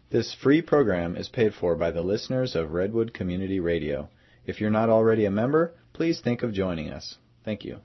This free program is paid for by the listeners of Redwood Community Radio. If you're not already a member, please think of joining us. Thank you.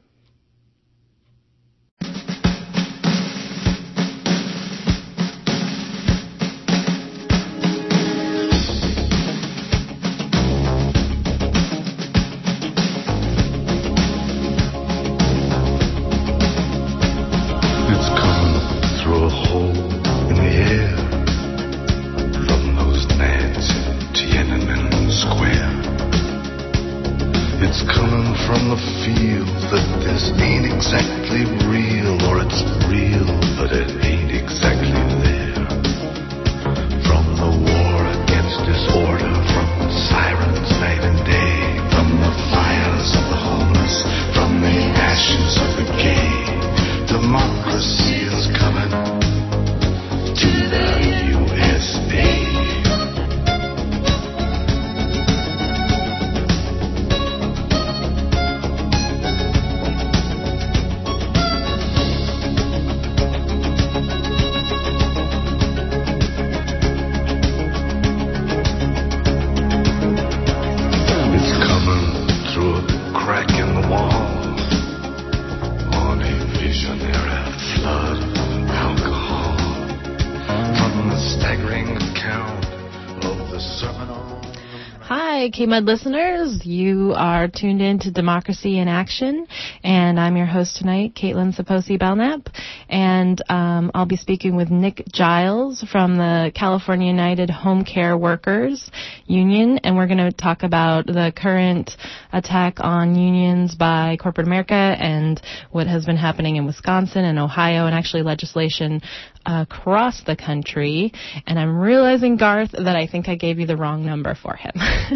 KMUD listeners, you are tuned in to Democracy in Action, and I'm your host tonight, Caitlin Saposi-Belknap, and I'll be speaking with Nick Giles from the California United Home Care Workers Union, and we're going to talk about the current attack on unions by corporate America and what has been happening in Wisconsin and Ohio, and actually legislation across the country. And I'm realizing, Garth, that I think I gave you the wrong number for him.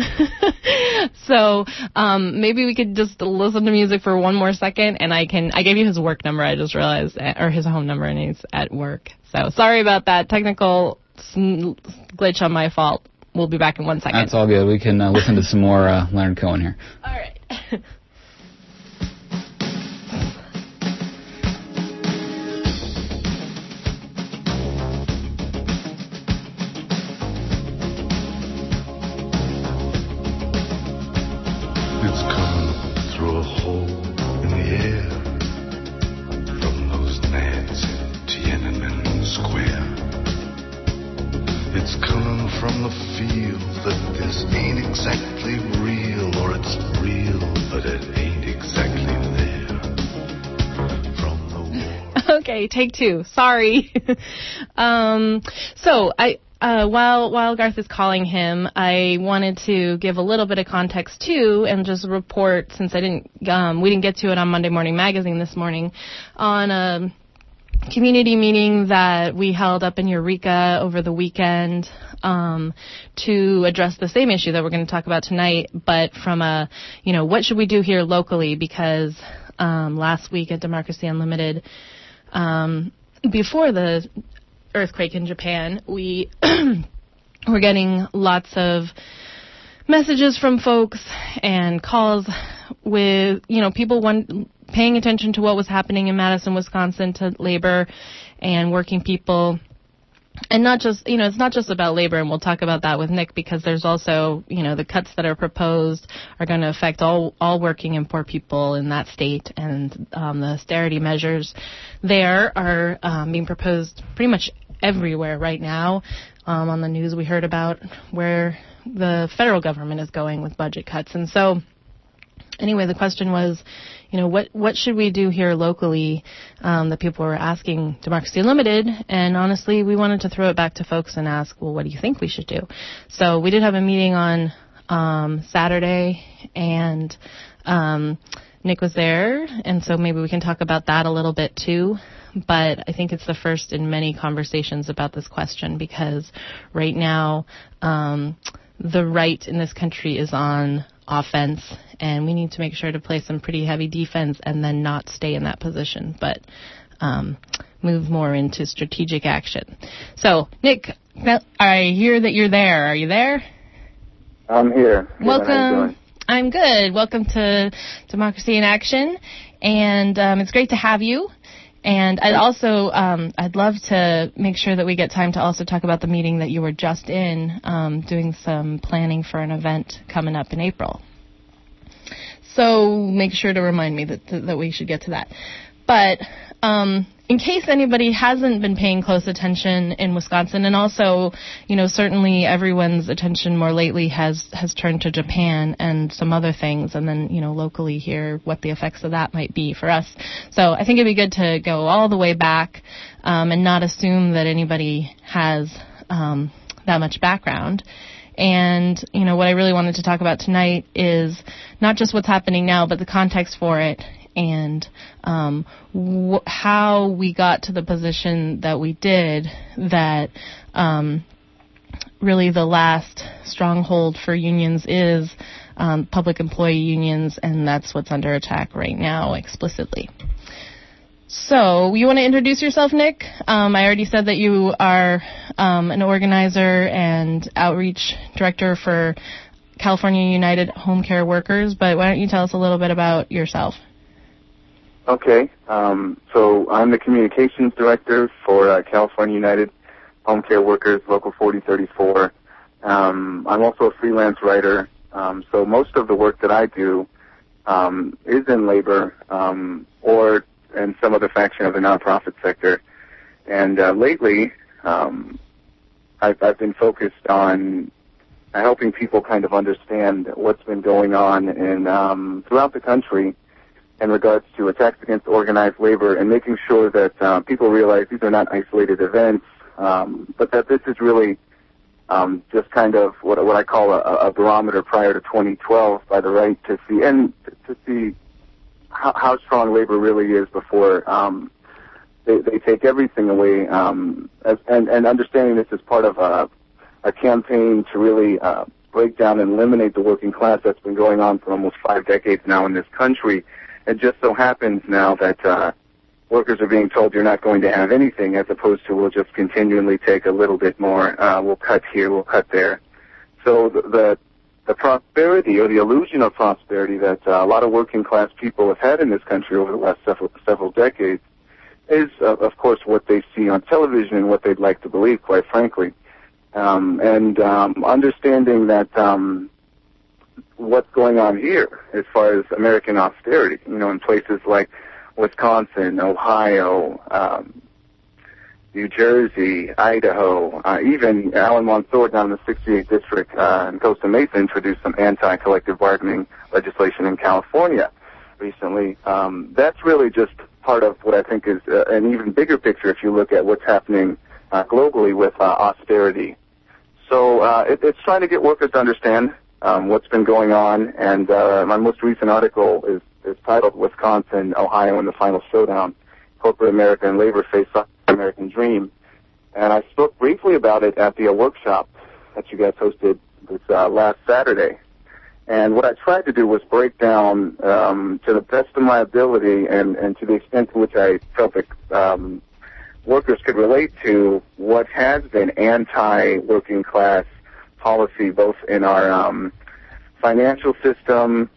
So maybe we could just listen to music for one more second, and I gave you his work number, I just realized, or his home number, and he's at work. So sorry about that technical glitch on my fault. We'll be back in 1 second. That's all good. We can listen to some more Leonard Cohen here. All right. Okay, take two. Sorry. So while Garth is calling him, I wanted to give a little bit of context too, and just report, since we didn't get to it on Monday Morning Magazine this morning, on a community meeting that we held up in Eureka over the weekend to address the same issue that we're going to talk about tonight, but from what should we do here locally? Because last week at Democracy Unlimited, before the earthquake in Japan, we were getting lots of messages from folks and calls with, people paying attention to what was happening in Madison, Wisconsin, to labor and working people. And not just, it's not just about labor, and we'll talk about that with Nick, because there's also, the cuts that are proposed are going to affect all working and poor people in that state, and the austerity measures there are being proposed pretty much everywhere right now. On the news, we heard about where the federal government is going with budget cuts. And so, anyway, the question was, what should we do here locally? That people were asking Democracy Unlimited, and honestly, we wanted to throw it back to folks and ask, well, what do you think we should do? So we did have a meeting on Saturday, and Nick was there, and so maybe we can talk about that a little bit too. But I think it's the first in many conversations about this question, because right now the right in this country is on offense, and we need to make sure to play some pretty heavy defense and then not stay in that position, but move more into strategic action. So, Nick, I hear that you're there. Are you there? I'm here. Welcome. How you doing? I'm good. Welcome to Democracy in Action, and it's great to have you. And I'd love to make sure that we get time to also talk about the meeting that you were just in, doing some planning for an event coming up in April. So make sure to remind me that we should get to that. But in case anybody hasn't been paying close attention in Wisconsin, and also, certainly everyone's attention more lately has turned to Japan and some other things, and then, locally here, what the effects of that might be for us. So I think it'd be good to go all the way back and not assume that anybody has that much background. And, what I really wanted to talk about tonight is not just what's happening now, but the context for it, and how we got to the position that we did, that really the last stronghold for unions is public employee unions, and that's what's under attack right now explicitly. So, you want to introduce yourself, Nick? I already said that you are an organizer and outreach director for California United Home Care Workers, but why don't you tell us a little bit about yourself? Okay. So I'm the communications director for California United Home Care Workers, Local 4034. I'm also a freelance writer, so most of the work that I do is in labor or in some other faction of the nonprofit sector. And lately, I've been focused on helping people kind of understand what's been going on in throughout the country in regards to attacks against organized labor, and making sure that people realize these are not isolated events, but that this is really just kind of what I call a barometer prior to 2012 by the right to see how strong labor really is before they take everything away, and understanding this is part of a campaign to really break down and eliminate the working class that's been going on for almost 5 decades now in this country. It just so happens now that workers are being told you're not going to have anything, as opposed to we'll just continually take a little bit more. We'll cut here, we'll cut there. So the prosperity, or the illusion of prosperity, that a lot of working class people have had in this country over the last several decades is, of course, what they see on television and what they'd like to believe, quite frankly. Understanding that what's going on here as far as American austerity, in places like Wisconsin, Ohio, New Jersey, Idaho, even Alan Mansour down in the 68th District in Costa Mesa introduced some anti-collective bargaining legislation in California recently. That's really just part of what I think is an even bigger picture if you look at what's happening globally with austerity. So it's trying to get workers to understand what's been going on, and my most recent article is titled "Wisconsin, Ohio, and the Final Showdown: Corporate America and Labor Face the American Dream." And I spoke briefly about it at the workshop that you guys hosted this last Saturday. And what I tried to do was break down to the best of my ability and to the extent to which I felt that workers could relate to what has been anti-working class policy, both in our financial system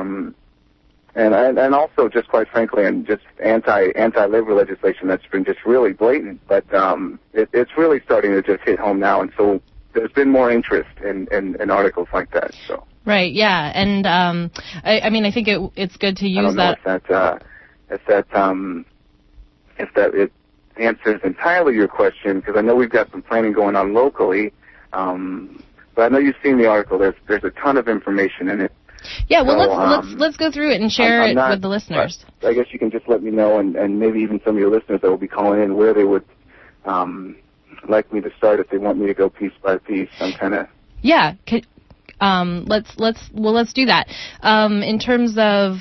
and also, just quite frankly, and just anti-labor legislation that's been just really blatant. But it's really starting to just hit home now, and so there's been more interest in articles like that. So. Right. Yeah. And I mean, I think it's good to use that. I don't know if that it answers entirely your question, because I know we've got some planning going on locally. But I know you've seen the article. There's a ton of information in it. Yeah, well, so, let's go through it and share it with the listeners. I guess you can just let me know, and maybe even some of your listeners that will be calling in, where they would like me to start if they want me to go piece by piece. I'm kind of let's do that. In terms of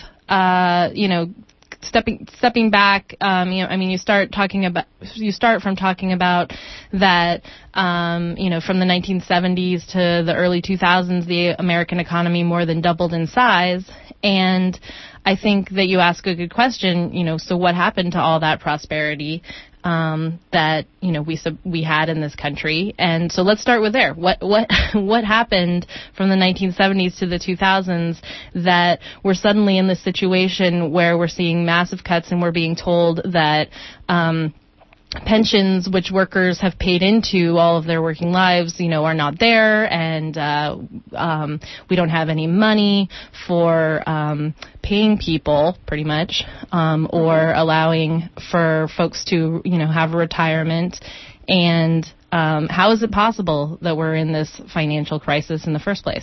stepping back, you start from talking about that, from the 1970s to the early 2000s, the American economy more than doubled in size. And I think that you ask a good question, so what happened to all that prosperity? that we had in this country. And so let's start with there. What happened from the 1970s to the 2000s that we're suddenly in this situation where we're seeing massive cuts and we're being told that pensions which workers have paid into all of their working lives, are not there, and we don't have any money for paying people, pretty much, or allowing for folks to, have a retirement. And how is it possible that we're in this financial crisis in the first place?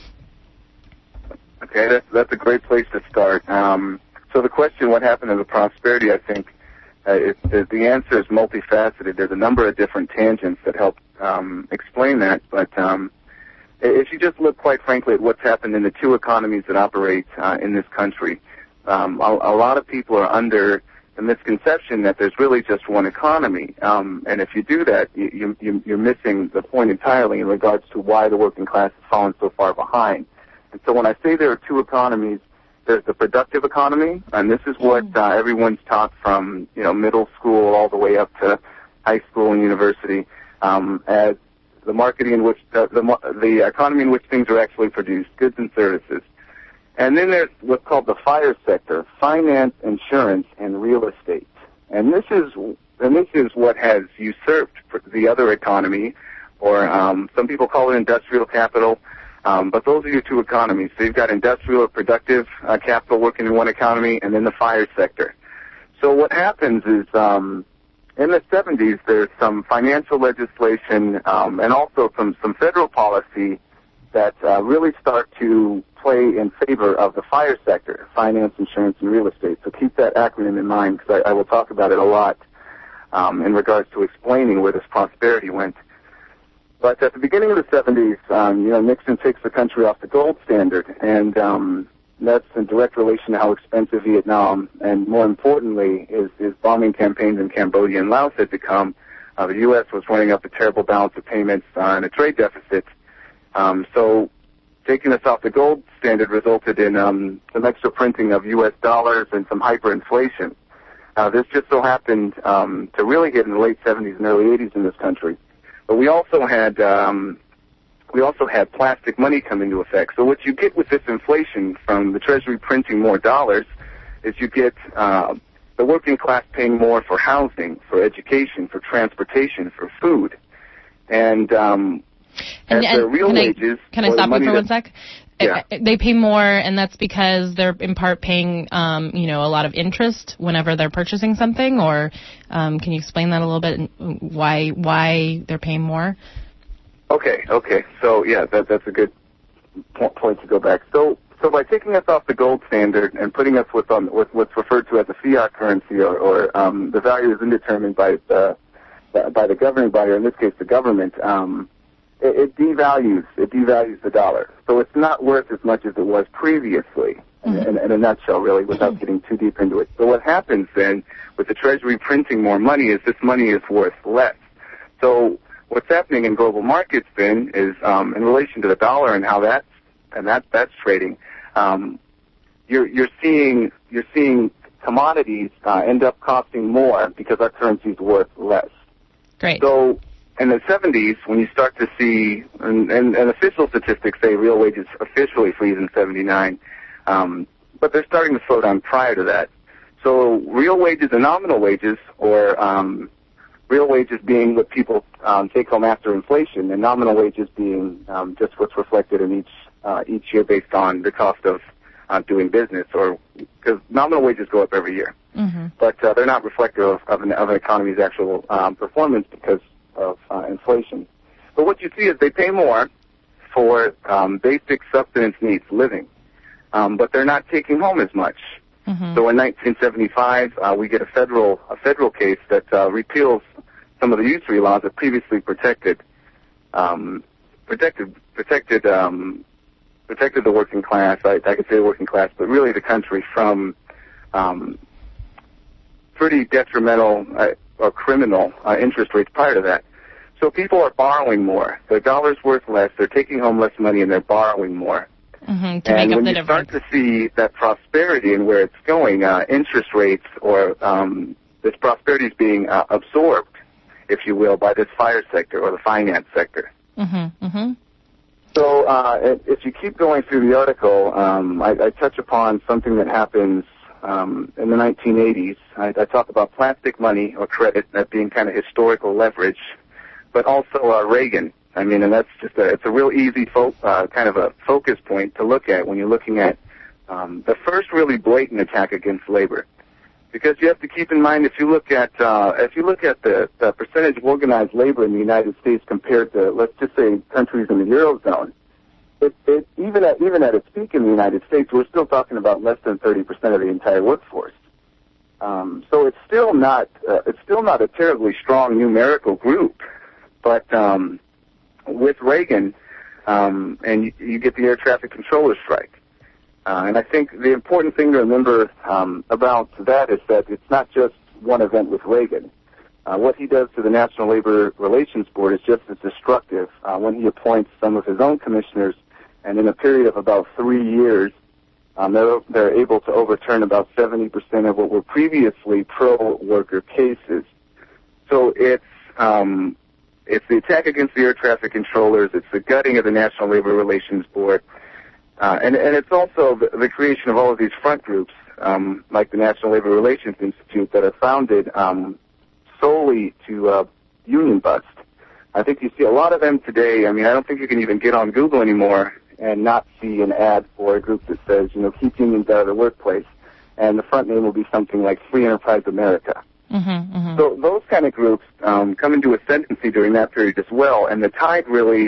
Okay, that's a great place to start. So the question, what happened to the prosperity, I think, the answer is multifaceted. There's a number of different tangents that help explain that. But if you just look, quite frankly, at what's happened in the two economies that operate in this country, a lot of people are under the misconception that there's really just one economy. And if you do that, you're missing the point entirely in regards to why the working class has fallen so far behind. And so when I say there are two economies, there's the productive economy, and this is what everyone's taught from middle school all the way up to high school and university, as the marketing in which the economy in which things are actually produced, goods and services. And then there's what's called the FIRE sector: finance, insurance, and real estate. And this is what has usurped the other economy, or some people call it industrial capital. But those are your two economies. So you've got industrial or productive capital working in one economy, and then the FIRE sector. So what happens is in the 70s, there's some financial legislation and also some federal policy that really start to play in favor of the FIRE sector: finance, insurance, and real estate. So keep that acronym in mind, because I will talk about it a lot in regards to explaining where this prosperity went. But at the beginning of the 70s, Nixon takes the country off the gold standard, and that's in direct relation to how expensive Vietnam, and more importantly, is bombing campaigns in Cambodia and Laos had become. The U.S. was running up a terrible balance of payments and a trade deficit. So taking us off the gold standard resulted in some extra printing of U.S. dollars and some hyperinflation. This just so happened to really hit in the late 70s and early 80s in this country. But we also had plastic money come into effect. So what you get with this inflation from the Treasury printing more dollars is you get the working class paying more for housing, for education, for transportation, for food, and their real wages. Can I stop you for 1 sec? Yeah. They pay more, and that's because they're in part paying, a lot of interest whenever they're purchasing something. Or can you explain that a little bit? Why they're paying more? Okay. So yeah, that's a good point to go back. So by taking us off the gold standard and putting us with what's referred to as a fiat currency, or the value is indetermined by the governing body, or in this case the government. It devalues the dollar. So it's not worth as much as it was previously, in a nutshell, really, without getting too deep into it. So what happens then with the Treasury printing more money is this money is worth less. So what's happening in global markets then is, in relation to the dollar and how that's trading, you're seeing commodities end up costing more because our currency is worth less. Great. So in the 70s, when you start to see, and official statistics say real wages officially freeze in 79, but they're starting to slow down prior to that. So real wages and nominal wages, or real wages being what people take home after inflation, and nominal wages being just what's reflected in each year based on the cost of doing business, or because nominal wages go up every year, but they're not reflective of an economy's actual performance because of inflation. But what you see is they pay more for basic subsistence needs, living, but they're not taking home as much. So in 1975, we get a federal case that repeals some of the usury laws that previously protected the working class. I could say the working class, but really the country from pretty detrimental or criminal interest rates prior to that. So people are borrowing more. Their dollar's worth less. They're taking home less money, and they're borrowing more. To and make up when the you difference. start to see that prosperity and where it's going, interest rates or this prosperity is being absorbed, if you will, by this FIRE sector or the finance sector. Mm-hmm. Mm-hmm. So if you keep going through the article, I touch upon something that happens in the 1980s. I talk about plastic money or credit, that being kind of historical leverage, but also Reagan. I mean, and that's just it's a real easy kind of a focus point to look at when you're looking at the first really blatant attack against labor. Because you have to keep in mind, if you look at the percentage of organized labor in the United States compared to, let's just say, countries in the Eurozone, even at its peak in the United States, we're still talking about less than 30% of the entire workforce. So it's still not a terribly strong numerical group. But with Reagan, and you get the air traffic controller strike. And I think the important thing to remember about that is that it's not just one event with Reagan. What he does to the National Labor Relations Board is just as destructive when he appoints some of his own commissioners, and in a period of about 3 years, they're able to overturn about 70% of what were previously pro-worker cases. So it's the attack against the air traffic controllers, it's the gutting of the National Labor Relations Board, and it's also the creation of all of these front groups, like the National Labor Relations Institute, that are founded solely to union bust. I think you see a lot of them today. I mean, I don't think you can even get on Google anymore and not see an ad for a group that says, keep unions out of the workplace, and the front name will be something like Free Enterprise America. Mm-hmm, mm-hmm. So those kind of groups come into ascendancy during that period as well, and the tide really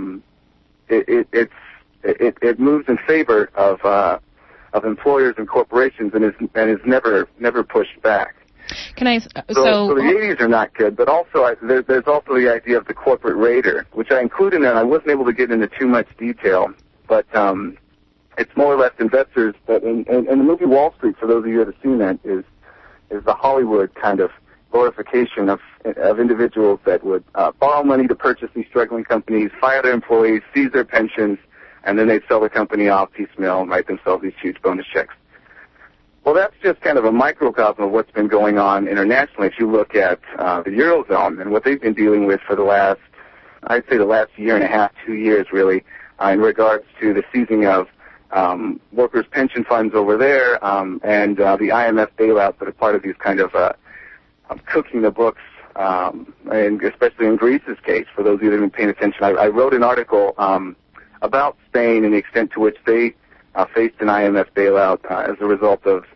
it moves in favor of employers and corporations, and is never pushed back. Can I? So the 80s are not good, but also there's also the idea of the corporate raider, which I include in there, and I wasn't able to get into too much detail, but it's more or less investors. But in the movie Wall Street, for those of you that have seen that, is the Hollywood kind of glorification of individuals that would borrow money to purchase these struggling companies, fire their employees, seize their pensions, and then they'd sell the company off piecemeal and write themselves these huge bonus checks. Well, that's just kind of a microcosm of what's been going on internationally. If you look at the Eurozone and what they've been dealing with for the last year and a half, 2 years really, in regards to the seizing of workers' pension funds over there, and the IMF bailouts that are part of these kind of cooking the books, and especially in Greece's case, for those of you that have been paying attention. I wrote an article about Spain and the extent to which they faced an IMF bailout as a result of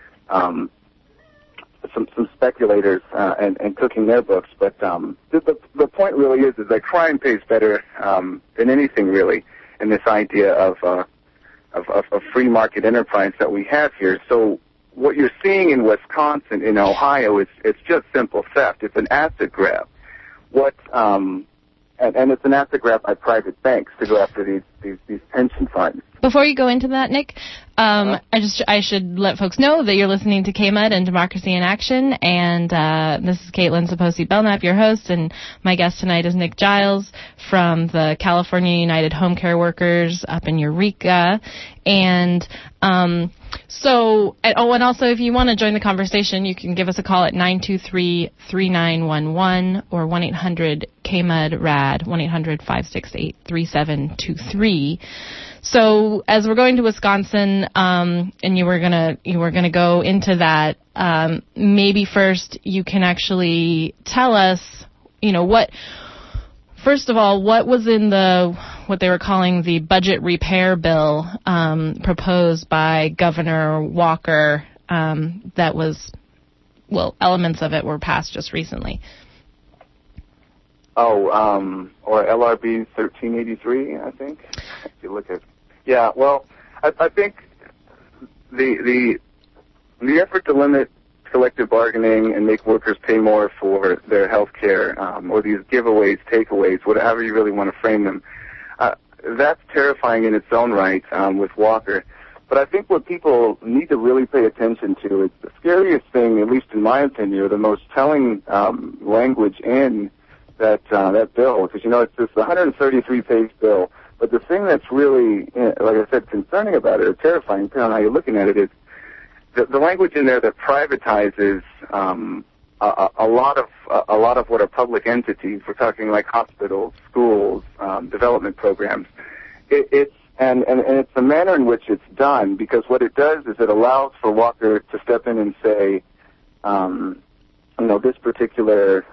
some speculators and cooking their books. But the point really is that crime pays better than anything really in this idea of free market enterprise that we have here. So what you're seeing in Wisconsin, in Ohio, it's just simple theft. It's an asset grab. And it's an asset grab by private banks to go after these pension funds. Before you go into that, Nick, I should let folks know that you're listening to KMUD and Democracy in Action, and this is Caitlin Saposi-Belknap, your host, and my guest tonight is Nick Giles from the California United Home Care Workers up in Eureka, and and also if you want to join the conversation, you can give us a call at 923-3911 or 1-800-KMUD-RAD, 1-800-568-3723. So as we're going to Wisconsin, and you were gonna go into that, maybe first you can actually tell us, first of all, what was in what they were calling the budget repair bill proposed by Governor Walker, that was, elements of it were passed just recently. Or LRB 1383, I think. If you look at, I think the effort to limit collective bargaining and make workers pay more for their health care, or these giveaways, takeaways, whatever you really want to frame them, that's terrifying in its own right with Walker. But I think what people need to really pay attention to is the scariest thing, at least in my opinion, or the most telling language in that bill, because it's this 133-page bill. But the thing that's really, like I said, concerning about it, or terrifying, depending on how you're looking at it, is the language in there that privatizes a lot of what are public entities. We're talking like hospitals, schools, development programs. It's the manner in which it's done, because what it does is it allows for Walker to step in and say, this particular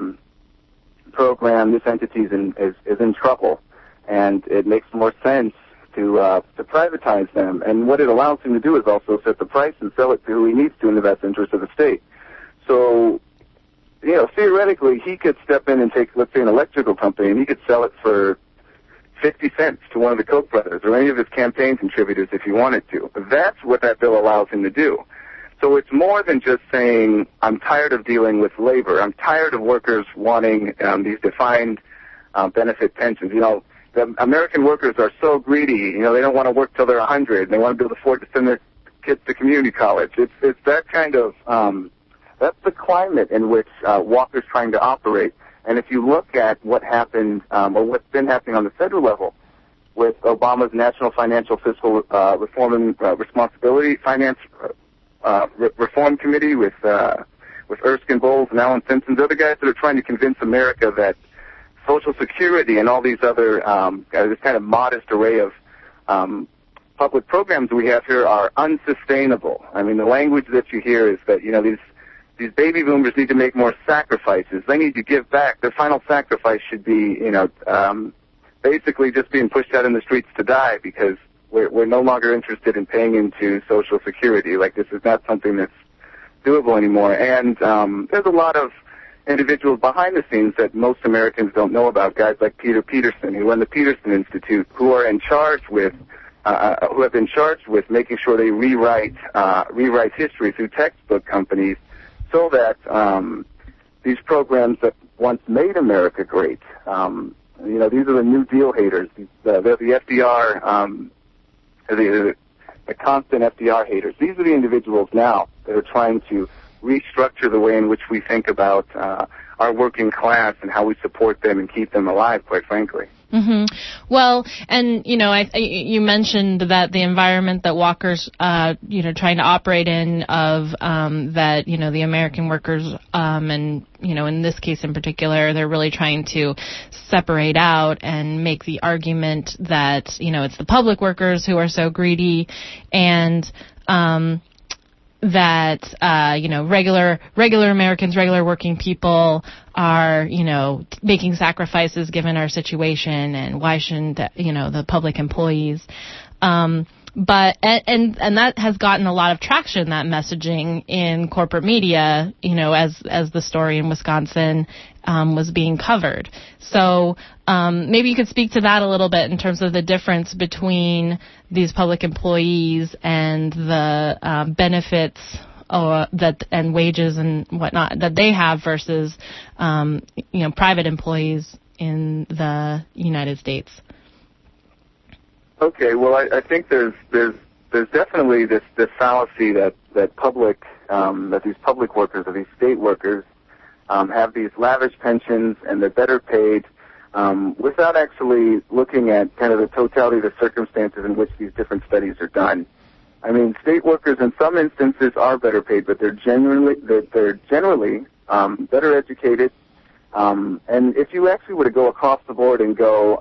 program, this entity is in trouble, and it makes more sense to privatize them. And what it allows him to do is also set the price and sell it to who he needs to in the best interest of the state. So, theoretically, he could step in and take, let's say, an electrical company, and he could sell it for 50 cents to one of the Koch brothers or any of his campaign contributors if he wanted to. That's what that bill allows him to do. So it's more than just saying, I'm tired of dealing with labor. I'm tired of workers wanting these defined benefit pensions. The American workers are so greedy. They don't want to work till they're 100. They want to be able to afford to send their kids to community college. It's that kind of, that's the climate in which Walker's trying to operate. And if you look at what happened, or what's been happening on the federal level with Obama's National Financial Fiscal Reform and Responsibility Finance Reform Committee with Erskine Bowles and Alan Simpson, they're the guys that are trying to convince America that Social Security and all these other, this kind of modest array of public programs we have here are unsustainable. I mean, the language that you hear is that, these baby boomers need to make more sacrifices. They need to give back. Their final sacrifice should be, basically just being pushed out in the streets to die because we're no longer interested in paying into Social Security. Like, this is not something that's doable anymore. And there's a lot of individuals behind the scenes that most Americans don't know about, guys like Peter Peterson, who run the Peterson Institute, who are in charge with, who have been charged with making sure they rewrite history through textbook companies so that these programs that once made America great, these are the New Deal haters. They're the FDR, the constant FDR haters. These are the individuals now that are trying to restructure the way in which we think about our working class and how we support them and keep them alive, quite frankly. Mm-hmm. Well, and, you mentioned that the environment that Walker's, trying to operate in of, that, the American workers, and, in this case in particular, they're really trying to separate out and make the argument that, it's the public workers who are so greedy and, that, regular Americans, regular working people are, making sacrifices given our situation, and why shouldn't, the public employees, but that has gotten a lot of traction, that messaging in corporate media, as the story in Wisconsin was being covered. So maybe you could speak to that a little bit in terms of the difference between these public employees and the benefits and wages and whatnot that they have versus private employees in the United States. Okay, well, I think there's definitely this fallacy that these public workers or these state workers have these lavish pensions and they're better paid without actually looking at kind of the totality of the circumstances in which these different studies are done. I mean, state workers in some instances are better paid, but they're generally better educated. And if you actually were to go across the board and go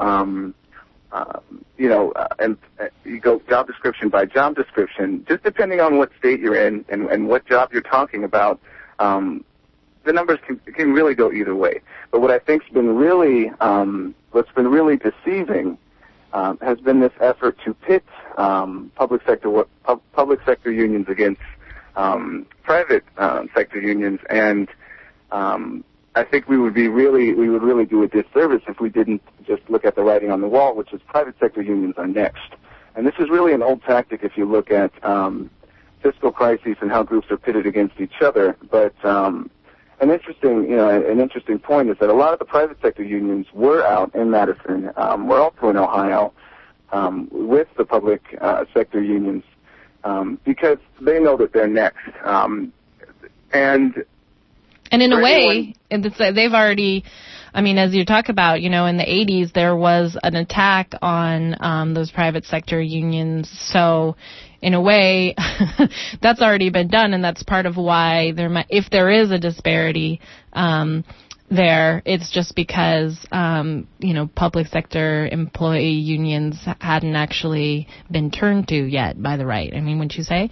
and you go job description by job description, just depending on what state you're in and what job you're talking about, the numbers can really go either way. But what I think's been really, what's been really deceiving, has been this effort to pit public sector unions against private sector unions, and I think we would really do a disservice if we didn't just look at the writing on the wall, which is private sector unions are next. And this is really an old tactic if you look at fiscal crises and how groups are pitted against each other. But an interesting point is that a lot of the private sector unions were out in Madison, were also in Ohio, with the public sector unions, because they know that they're next. And in a way, they've already, I mean, as you talk about, in the 80s, there was an attack on those private sector unions. So, in a way, that's already been done, and that's part of why if there is a disparity there, it's just because, public sector employee unions hadn't actually been turned to yet by the right. I mean, wouldn't you say?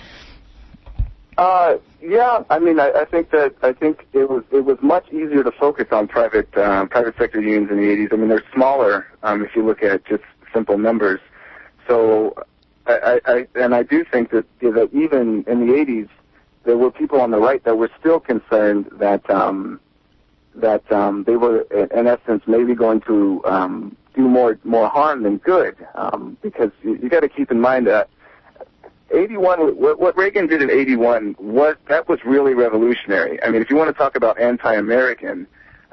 Yeah. I mean, I think it was much easier to focus on private sector unions in the 80s. I mean, they're smaller if you look at just simple numbers. So, I do think that even in the 80s, there were people on the right that were still concerned that they were, in essence, maybe going to do more harm than good, because you got to keep in mind that 81, what Reagan did in 81 was really revolutionary. I mean, if you want to talk about anti-American,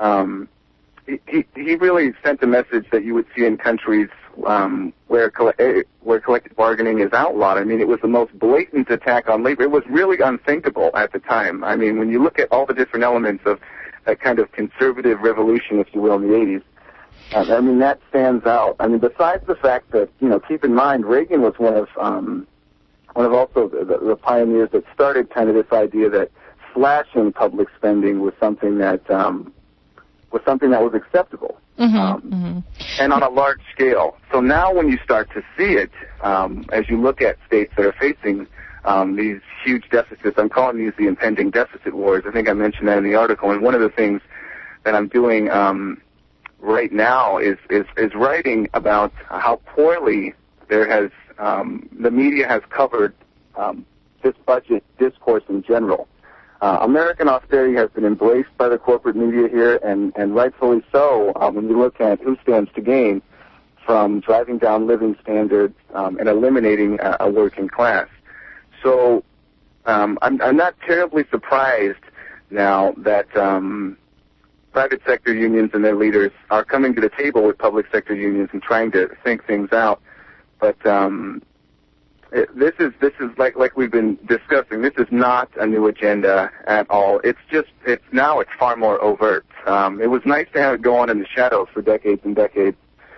he really sent a message that you would see in countries where collective bargaining is outlawed. I mean, it was the most blatant attack on labor. It was really unthinkable at the time. I mean, when you look at all the different elements of that kind of conservative revolution, if you will, in the 80s, I mean, that stands out. I mean, besides the fact that, keep in mind, Reagan was one of also the pioneers that started kind of this idea that slashing public spending was something that was acceptable, and on a large scale. So now when you start to see it, as you look at states that are facing these huge deficits, I'm calling these the impending deficit wars. I think I mentioned that in the article. And one of the things that I'm doing right now is writing about how poorly the media has covered this budget discourse in general. American austerity has been embraced by the corporate media here, and rightfully so, when you look at who stands to gain from driving down living standards and eliminating a working class. So I'm not terribly surprised now that private sector unions and their leaders are coming to the table with public sector unions and trying to think things out. But this is like we've been discussing. This is not a new agenda at all. It's far more overt. It was nice to have it go on in the shadows for decades and decades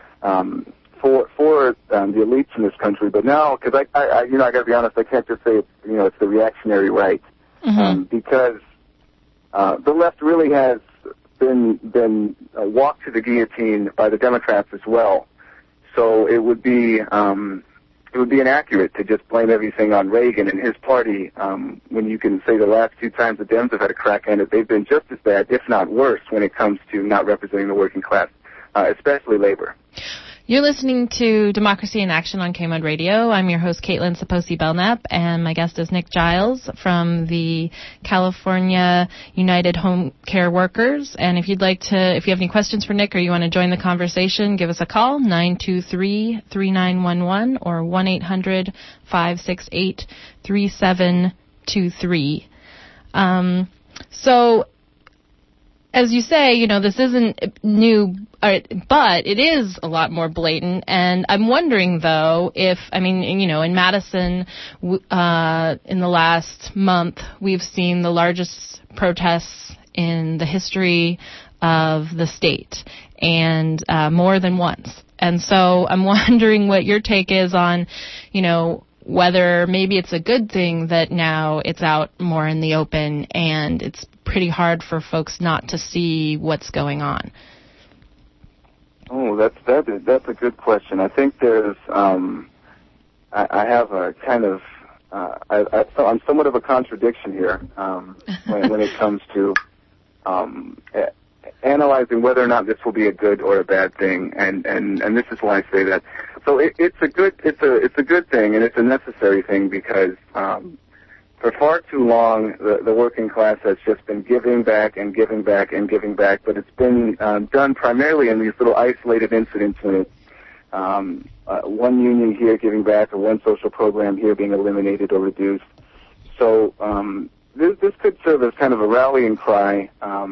for the elites in this country. But now, because I got to be honest, I can't just say it's the reactionary right, because the left really has been walked to the guillotine by the Democrats as well. So it would be inaccurate to just blame everything on Reagan and his party when you can say the last two times the Dems have had a crack at it, they've been just as bad, if not worse, when it comes to not representing the working class, especially labor. You're listening to Democracy in Action on KMUD Radio. I'm your host, Caitlin Saposi-Belknap, and my guest is Nick Giles from the California United Home Care Workers. And if you have any questions for Nick or you want to join the conversation, give us a call, 923-3911 or 1-800-568-3723. So, as you say, this isn't new, but it is a lot more blatant. And I'm wondering, though, in Madison, in the last month, we've seen the largest protests in the history of the state, and more than once. And so I'm wondering what your take is on, whether maybe it's a good thing that now it's out more in the open and it's pretty hard for folks not to see what's going on. Oh, that's a good question. I think there's I have a kind of I'm somewhat of a contradiction here when it comes to analyzing whether or not this will be a good or a bad thing, and this is why I say that. So it's a good thing, and it's a necessary thing, because for far too long the working class has just been giving back and giving back and giving back, but it's been done primarily in these little isolated incidents when it's one union here giving back or one social program here being eliminated or reduced. So this could serve as kind of a rallying cry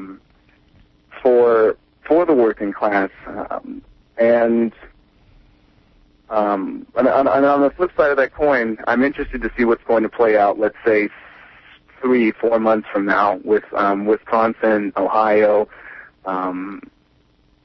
for the working class, and on the flip side of that coin, I'm interested to see what's going to play out, let's say 3-4 months from now, with Wisconsin, Ohio,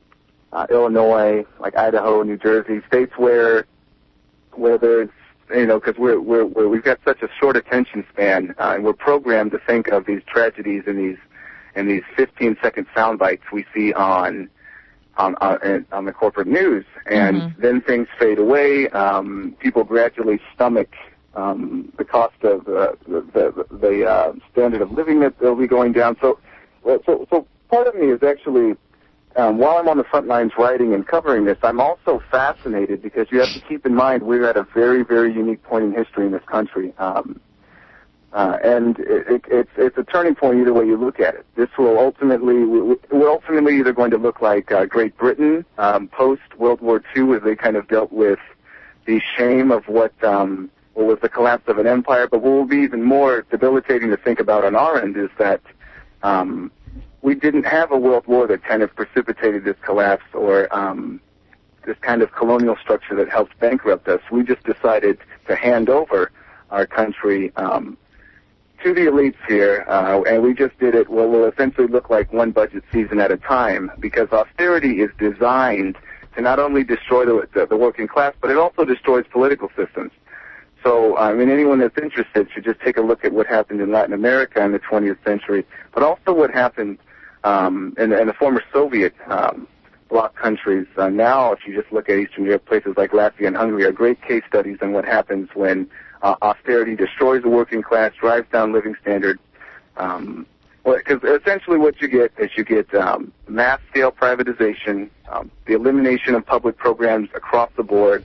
Illinois, like Idaho, New Jersey, states where there's, because we've got such a short attention span, and we're programmed to think of these tragedies and these 15-second sound bites we see on the corporate news, and then things fade away. People gradually stomach the cost of the standard of living that they'll be going down. So part of me is actually, while I'm on the front lines writing and covering this, I'm also fascinated because you have to keep in mind we're at a very, very unique point in history in this country. And it's a turning point either way you look at it. This will ultimately either going to look like Great Britain post World War II, as they kind of dealt with the shame of what was the collapse of an empire. But what will be even more debilitating to think about on our end is that we didn't have a world war that kind of precipitated this collapse or this kind of colonial structure that helped bankrupt us. We just decided to hand over our country to the elites here, and we just did it what will essentially look like one budget season at a time, because austerity is designed to not only destroy the working class, but it also destroys political systems. So, anyone that's interested should just take a look at what happened in Latin America in the 20th century, but also what happened in the former Soviet bloc countries. Now, if you just look at Eastern Europe, places like Latvia and Hungary are great case studies on what happens when austerity destroys the working class, drives down living standards. Because essentially what you get is mass-scale privatization, the elimination of public programs across the board.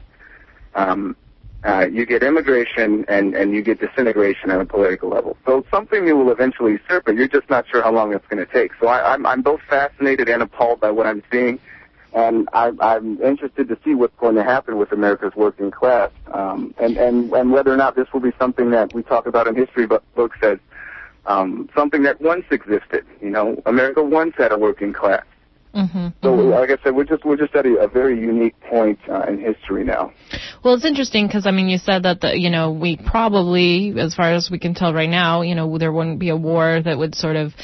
You get immigration, and you get disintegration at a political level. So it's something that will eventually usurp, but you're just not sure how long it's going to take. So I'm both fascinated and appalled by what I'm seeing. And I'm interested to see what's going to happen with America's working class, and whether or not this will be something that we talk about in history books as something that once existed. America once had a working class. So, like I said, we're just at a very unique point in history now. Well, it's interesting because, you said that, we probably, as far as we can tell right now, there wouldn't be a war that would sort of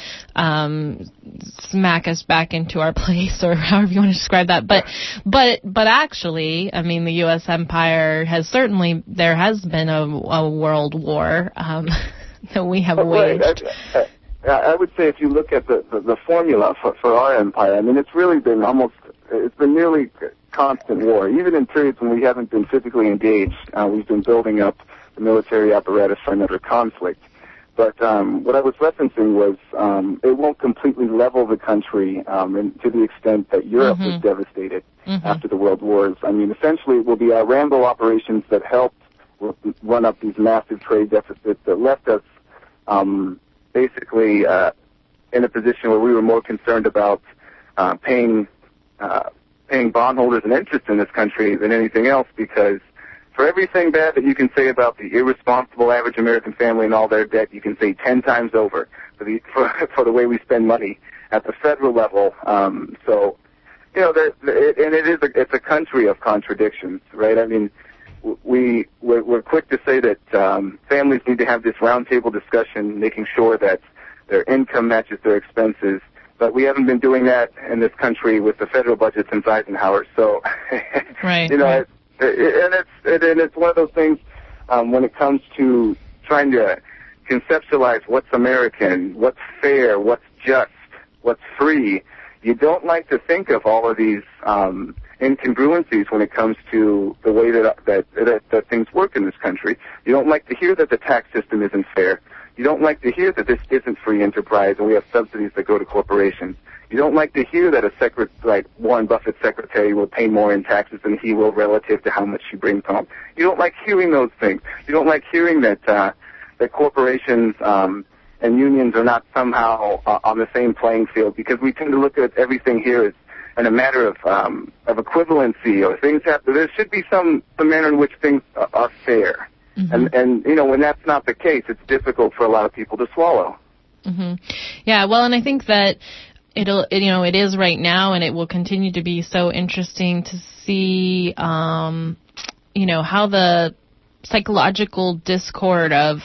smack us back into our place, or however you want to describe that. But actually, the U.S. empire there has been a world war that we have waged. I would say if you look at the formula for our empire, it's really been it's been nearly constant war. Even in periods when we haven't been physically engaged, we've been building up the military apparatus for another conflict. But what I was referencing was it won't completely level the country and to the extent that Europe was devastated after the world wars. Essentially it will be our Rambo operations that helped run up these massive trade deficits that left us basically in a position where we were more concerned about paying bondholders and interest in this country than anything else, because for everything bad that you can say about the irresponsible average American family and all their debt, you can say 10 times over for the way we spend money at the federal level. It's a country of contradictions, right? We're quick to say that families need to have this roundtable discussion, making sure that their income matches their expenses. But we haven't been doing that in this country with the federal budget since Eisenhower. So, right. And it's one of those things when it comes to trying to conceptualize what's American, what's fair, what's just, what's free. You don't like to think of all of these incongruencies when it comes to the way that things work in this country. You don't like to hear that the tax system isn't fair. You don't like to hear that this isn't free enterprise and we have subsidies that go to corporations. You don't like to hear that like Warren Buffett's secretary will pay more in taxes than he will relative to how much he brings home. You don't like hearing those things. You don't like hearing that corporations and unions are not somehow on the same playing field, because we tend to look at everything here as in a matter of equivalency, or things happen. There should be some manner in which things are fair. And when that's not the case, it's difficult for a lot of people to swallow. Yeah, well, and I think that it is right now, and it will continue to be so interesting to see, how the psychological discord of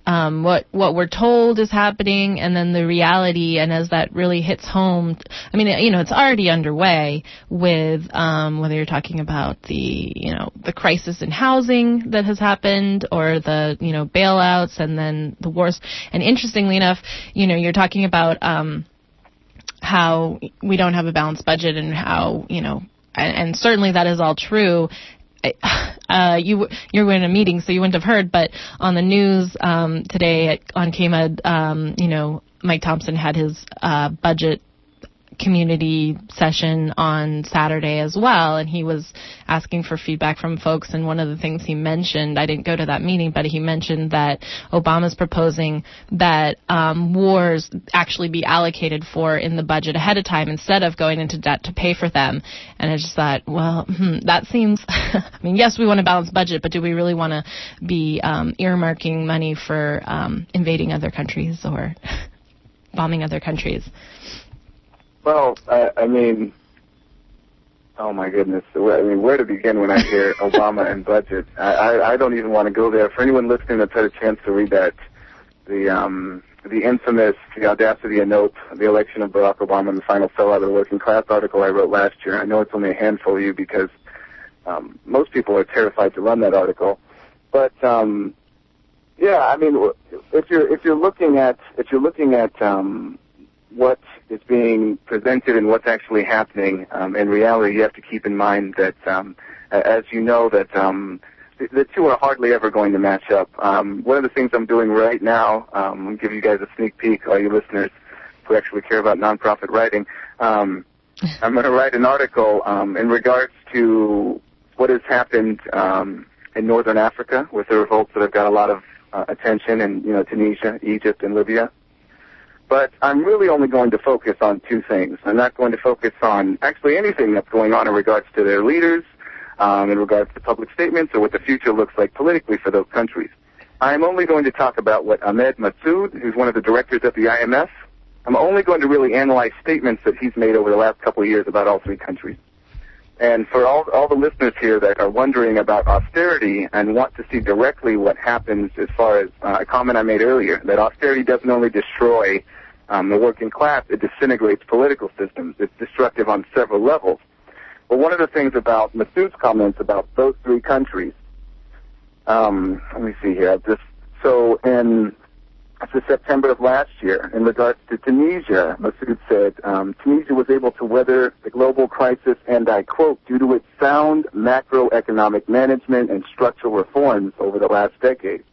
what we're told is happening, and then the reality. And as that really hits home, I mean, it's already underway with whether you're talking about the crisis in housing that has happened, or the bailouts, and then the wars. And interestingly enough, you're talking about how we don't have a balanced budget, and how and certainly that is all true. You were in a meeting, so you wouldn't have heard, but on the news today on KMUD, Mike Thompson had his budget community session on Saturday as well, and he was asking for feedback from folks. And one of the things he mentioned, I didn't go to that meeting, but he mentioned that Obama's proposing that wars actually be allocated for in the budget ahead of time instead of going into debt to pay for them. And I just thought, well, that seems, I mean, yes, we want a balanced budget, but do we really want to be earmarking money for invading other countries or bombing other countries? Well, I mean, oh my goodness. I mean, where to begin when I hear Obama and budget? I don't even want to go there. For anyone listening that's had a chance to read that, the infamous The Audacity of Nope, the election of Barack Obama and the final sellout of the working class article I wrote last year. I know it's only a handful of you because most people are terrified to run that article. But yeah, I mean, if you're looking at what is being presented and what's actually happening in reality, you have to keep in mind that, as you know, that the two are hardly ever going to match up. One of the things I'm doing right now, I'll give you guys a sneak peek, all you listeners who actually care about nonprofit writing. I'm going to write an article in regards to what has happened in northern Africa with the revolts that have got a lot of attention in Tunisia, Egypt, and Libya. But I'm really only going to focus on two things. I'm not going to focus on actually anything that's going on in regards to their leaders, in regards to public statements, or what the future looks like politically for those countries. I'm only going to talk about what Ahmed Massoud, who's one of the directors at the IMF, I'm only going to really analyze statements that he's made over the last couple of years about all three countries. And for all the listeners here that are wondering about austerity and want to see directly what happens as far as a comment I made earlier, that austerity doesn't only destroy the working class, it disintegrates political systems. It's destructive on several levels. But one of the things about Massoud's comments about those three countries, let me see here. So in September of last year, in regards to Tunisia, Massoud said, Tunisia was able to weather the global crisis, and I quote, due to its sound macroeconomic management and structural reforms over the last decade.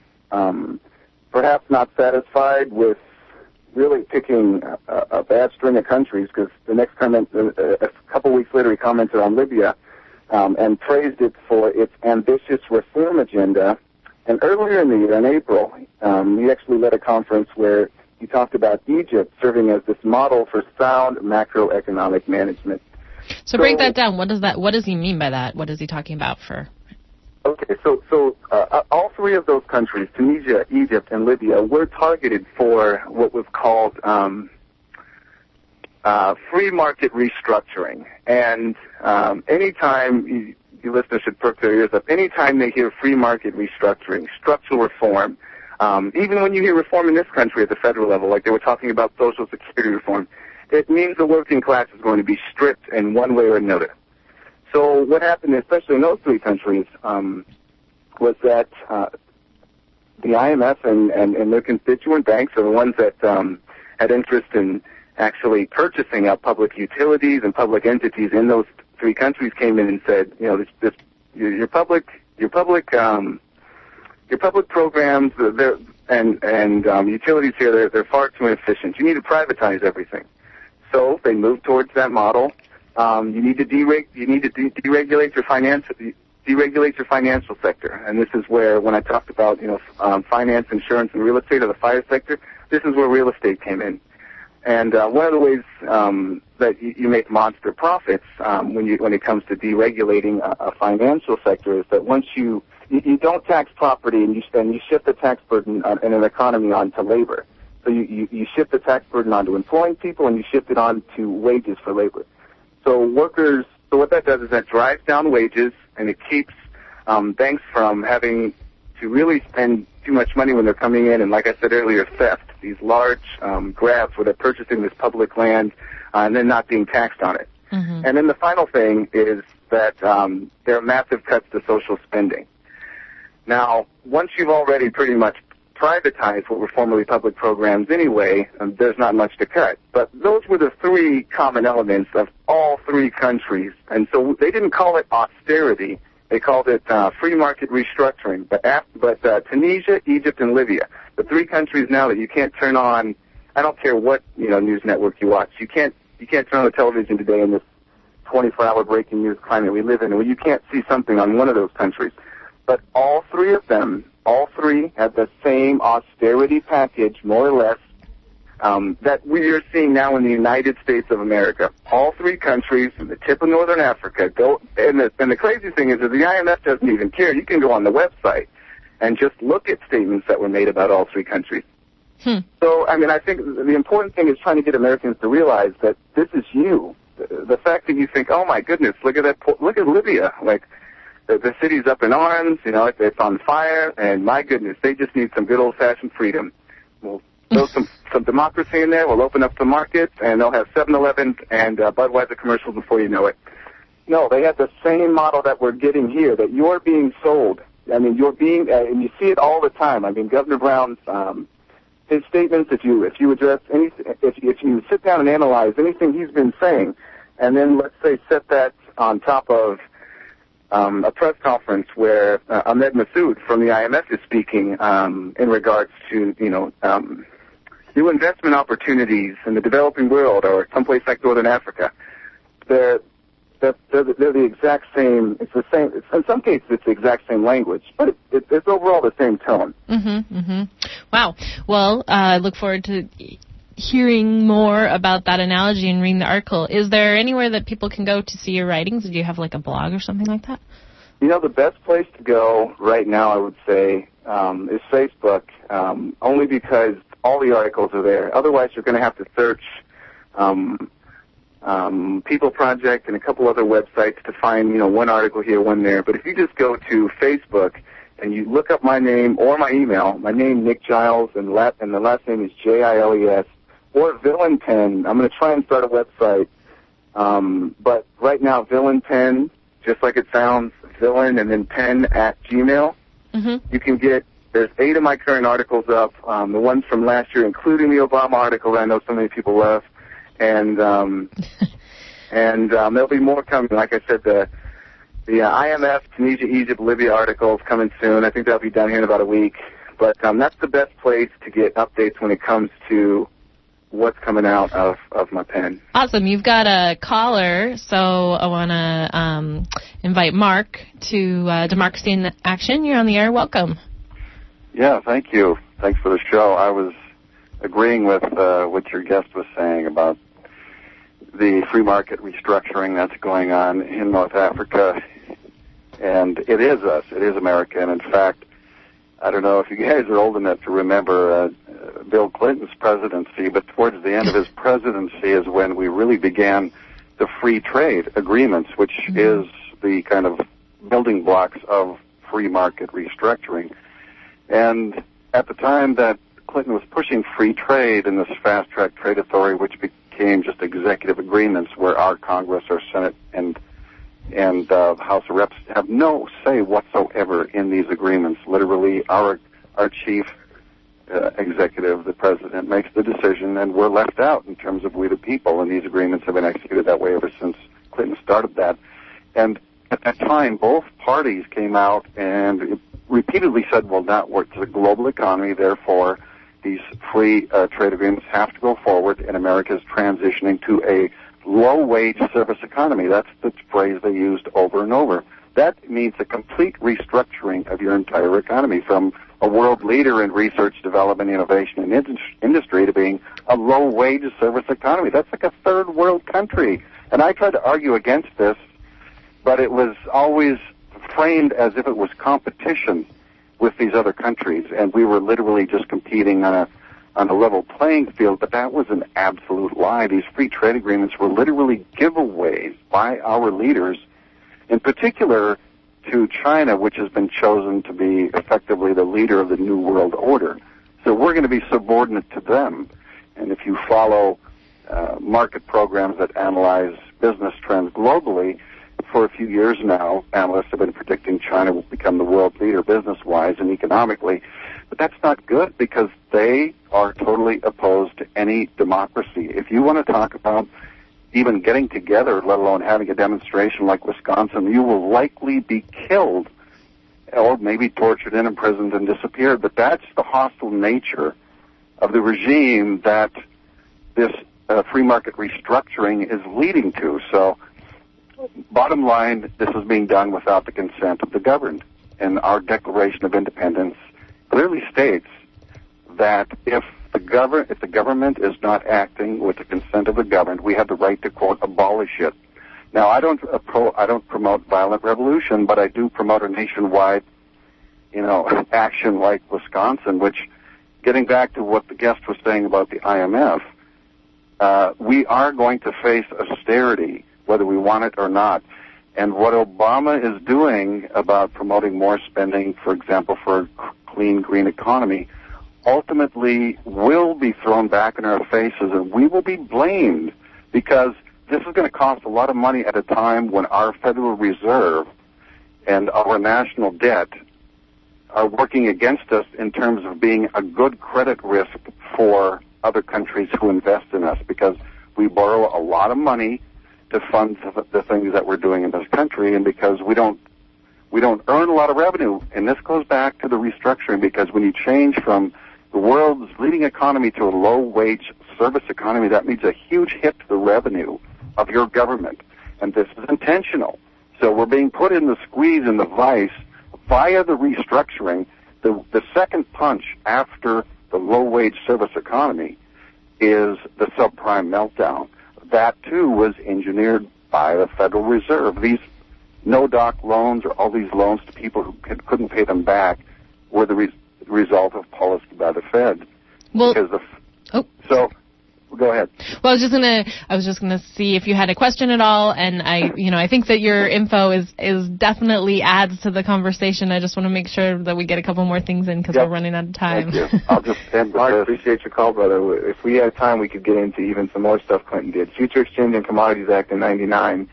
Perhaps not satisfied with really picking a bad string of countries, because the next comment, a couple weeks later, he commented on Libya and praised it for its ambitious reform agenda. And earlier in the year, in April, he actually led a conference where he talked about Egypt serving as this model for sound macroeconomic management. So break that down. What does he mean by that? What is he talking about for? Okay, so all three of those countries, Tunisia, Egypt, and Libya, were targeted for what was called free market restructuring. And anytime you listeners should perk their ears up. Anytime they hear free market restructuring, structural reform, even when you hear reform in this country at the federal level, like they were talking about Social Security reform, it means the working class is going to be stripped in one way or another. So what happened, especially in those three countries, was that the IMF and their constituent banks are the ones that had interest in actually purchasing up public utilities and public entities in those three countries, came in and said, your public programs and utilities here, they're far too inefficient. You need to privatize everything. So they moved towards that model. You need to deregulate your financial sector, and this is where, when I talked about finance, insurance, and real estate, or the fire sector, this is where real estate came in. And one of the ways that you make monster profits when it comes to deregulating a financial sector is that once you don't tax property and you shift the tax burden in an economy onto labor. So you shift the tax burden onto employing people and you shift it onto wages for labor. So what that does is that drives down wages, and it keeps banks from having to really spend too much money when they're coming in, and like I said earlier, theft, these large grabs where they're purchasing this public land and then not being taxed on it. Mm-hmm. And then the final thing is that there are massive cuts to social spending. Now, once you've already pretty much privatized what were formerly public programs anyway, there's not much to cut. But those were the three common elements of all three countries. And so they didn't call it austerity. They called it free market restructuring. But Tunisia, Egypt, and Libya, the three countries now that you can't turn on, I don't care what news network you watch, you can't turn on the television today in this 24-hour breaking news climate we live in, where you can't see something on one of those countries. But all three of them, had the same austerity package, more or less, that we are seeing now in the United States of America. All three countries from the tip of northern Africa and the crazy thing is that the IMF doesn't even care. You can go on the website and just look at statements that were made about all three countries. So, I think the important thing is trying to get Americans to realize that this is you. The fact that you think, oh my goodness, look at Libya, like, the city's up in arms, it's on fire, and my goodness, they just need some good old-fashioned freedom. We'll throw some democracy in there, we'll open up the markets, and they'll have 7-Eleven and Budweiser commercials before you know it. No, they have the same model that we're getting here, that you're being sold. And you see it all the time. Governor Brown's, his statements, if you address anything, if you sit down and analyze anything he's been saying, and then let's say set that on top of a press conference where Ahmed Massoud from the IMF is speaking in regards to, new investment opportunities in the developing world or someplace like Northern Africa. They're the exact same. It's the same. In some cases, it's the exact same language, but it's overall the same tone. Mm-hmm. Mm-hmm. Wow. Well, I look forward to hearing more about that analogy and reading the article. Is there anywhere that people can go to see your writings? Do you have like a blog or something like that? The best place to go right now, I would say, is Facebook, only because all the articles are there. Otherwise, you're going to have to search People Project and a couple other websites to find, one article here, one there. But if you just go to Facebook and you look up my name or my email, my name, Nick Giles, and the last name is Giles, or Villain Pen. I'm going to try and start a website. But right now, Villain Pen, just like it sounds, Villain and then Pen at Gmail. Mm-hmm. You can there's 8 of my current articles up, the ones from last year, including the Obama article that I know so many people love. And there'll be more coming. Like I said, the IMF, Tunisia, Egypt, Libya articles coming soon. I think that'll be done here in about a week. But that's the best place to get updates when it comes to what's coming out of my pen. Awesome. You've got a caller, so I want to invite Mark to Democracy in Action. You're on the air. Welcome. Yeah, thank you. Thanks for the show. I was agreeing with what your guest was saying about the free market restructuring that's going on in North Africa. And it is us. It is America. And in fact, I don't know if you guys are old enough to remember Bill Clinton's presidency, but towards the end of his presidency is when we really began the free trade agreements, which is the kind of building blocks of free market restructuring. And at the time that Clinton was pushing free trade in this fast-track trade authority, which became just executive agreements where our Congress, our Senate, and House of Reps have no say whatsoever in these agreements. Literally, our chief executive, the president, makes the decision, and we're left out in terms of we the people, and these agreements have been executed that way ever since Clinton started that. And at that time, both parties came out and repeatedly said, well, now it's a global economy, therefore these free trade agreements have to go forward, and America is transitioning to a low-wage service economy. That's the phrase they used over and over. That means a complete restructuring of your entire economy from a world leader in research, development, innovation, and industry to being a low-wage service economy. That's like a third-world country. And I tried to argue against this, but it was always framed as if it was competition with these other countries, and we were literally just competing on a level playing field, but that was an absolute lie. These free trade agreements were literally giveaways by our leaders, in particular to China, which has been chosen to be effectively the leader of the New World Order. So we're going to be subordinate to them. And if you follow market programs that analyze business trends globally, for a few years now, analysts have been predicting China will become the world leader business-wise and economically. But that's not good because they are totally opposed to any democracy. If you want to talk about even getting together, let alone having a demonstration like Wisconsin, you will likely be killed or maybe tortured and imprisoned and disappeared. But that's the hostile nature of the regime that this free market restructuring is leading to. So bottom line, this is being done without the consent of the governed. And our Declaration of Independence clearly states that if the government is not acting with the consent of the governed, we have the right to, quote, abolish it. Now, I don't promote violent revolution, but I do promote a nationwide, action like Wisconsin, which, getting back to what the guest was saying about the IMF, we are going to face austerity, whether we want it or not. And what Obama is doing about promoting more spending, for example, for a clean, green economy, ultimately will be thrown back in our faces, and we will be blamed because this is going to cost a lot of money at a time when our Federal Reserve and our national debt are working against us in terms of being a good credit risk for other countries who invest in us, because we borrow a lot of money to fund the things that we're doing in this country, and because we don't earn a lot of revenue. And this goes back to the restructuring, because when you change from the world's leading economy to a low-wage service economy, that means a huge hit to the revenue of your government. And this is intentional. So we're being put in the squeeze and the vice via the restructuring. The second punch after the low-wage service economy is the subprime meltdown. That, too, was engineered by the Federal Reserve. These no-doc loans, or all these loans to people who couldn't pay them back, were the result of policy by the Fed. Well, So, go ahead. Well, I was just gonna see if you had a question at all, and I think that your info is definitely adds to the conversation. I just want to make sure that we get a couple more things in because we're running out of time. Thank you. I'll just end Mark, I appreciate your call, brother. If we had time, we could get into even some more stuff Clinton did. Future Exchange and Commodities Act in '99.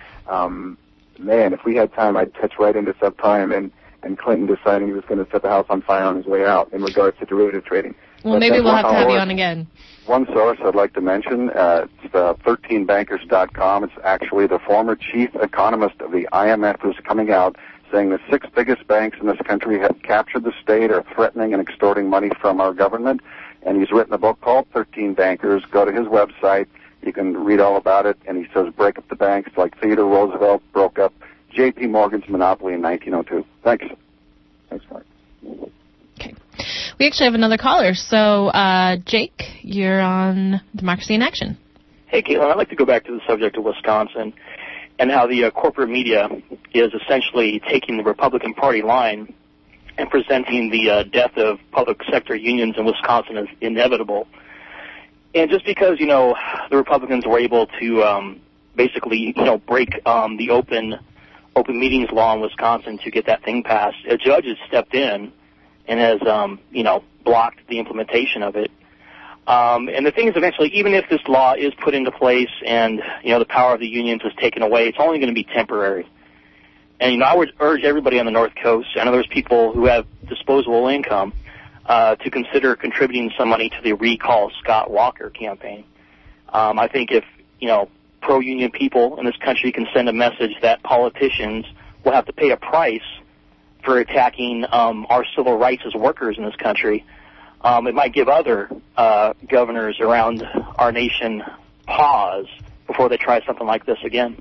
Man, if we had time, I'd touch right into subprime and Clinton deciding he was going to set the house on fire on his way out in regards to derivative trading. Well, maybe we'll have to have you on again. One source I'd like to mention, it's 13bankers.com. It's actually the former chief economist of the IMF who's coming out saying the 6 biggest banks in this country have captured the state, are threatening and extorting money from our government. And he's written a book called 13 Bankers. Go to his website. You can read all about it. And he says break up the banks like Theodore Roosevelt broke up J.P. Morgan's monopoly in 1902. Thanks. Thanks, Mark. Okay. We actually have another caller. So, Jake, you're on Democracy in Action. Hey, Caitlin, I'd like to go back to the subject of Wisconsin and how the corporate media is essentially taking the Republican Party line and presenting the death of public sector unions in Wisconsin as inevitable. And just because, the Republicans were able to basically, break the open meetings law in Wisconsin to get that thing passed, a judge has stepped in and has, blocked the implementation of it. And the thing is, eventually, even if this law is put into place and, the power of the unions is taken away, it's only going to be temporary. And, I would urge everybody on the North Coast, I know there's people who have disposable income, to consider contributing some money to the Recall Scott Walker campaign. I think if, pro-union people in this country can send a message that politicians will have to pay a price for attacking our civil rights as workers in this country, it might give other governors around our nation pause before they try something like this again.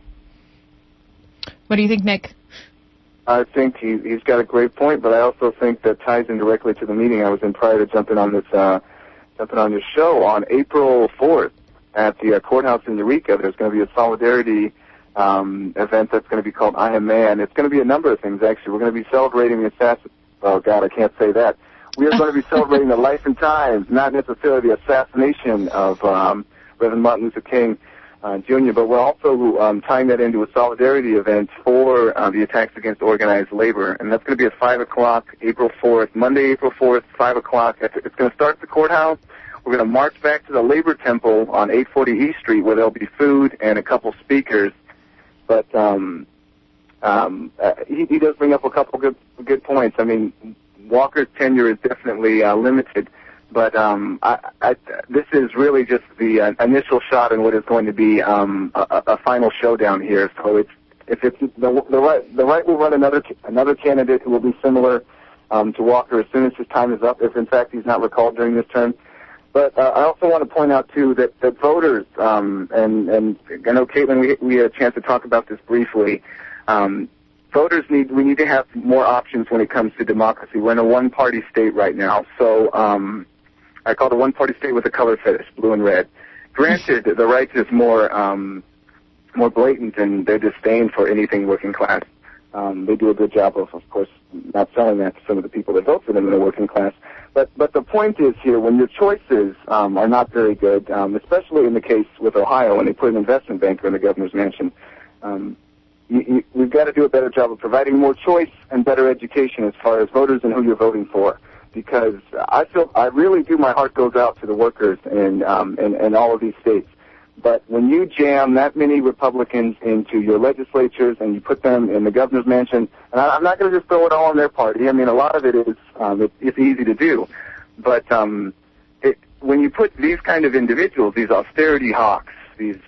What do you think, Nick? I think he's got a great point, but I also think that ties in directly to the meeting I was in prior to jumping on this show. On April 4th at the courthouse in Eureka, there's going to be a solidarity event that's going to be called I Am Man. It's going to be a number of things, actually. We're going to be celebrating the oh, God, I can't say that. We are going to be celebrating the life and times, not necessarily the assassination of Reverend Martin Luther King. Junior, but we're also tying that into a solidarity event for the attacks against organized labor, and that's going to be at 5 o'clock, April 4th, Monday, April 4th, 5 o'clock. It's going to start at the courthouse. We're going to march back to the Labor Temple on 840 East Street, where there'll be food and a couple speakers. But he does bring up a couple good points. I mean, Walker's tenure is definitely limited. But this is really just the initial shot in what is going to be a final showdown here. So if it's the right will run another candidate who will be similar to Walker as soon as his time is up, if in fact he's not recalled during this term. But I also want to point out too that voters and I know Caitlin, we had a chance to talk about this briefly. Voters we need to have more options when it comes to democracy. We're in a one-party state right now, so I call it a one-party state with a color fetish, blue and red. Granted, the right is more blatant in their disdain for anything working class. They do a good job of course, not selling that to some of the people that vote for them in the working class. But the point is here, when your choices are not very good, especially in the case with Ohio when they put an investment banker in the governor's mansion, we've got to do a better job of providing more choice and better education as far as voters and who you're voting for. Because I really do, my heart goes out to the workers in all of these states. But when you jam that many Republicans into your legislatures and you put them in the governor's mansion, and I'm not going to just throw it all on their party. I mean, a lot of it is it's easy to do. But when you put these kind of individuals, these austerity hawks, these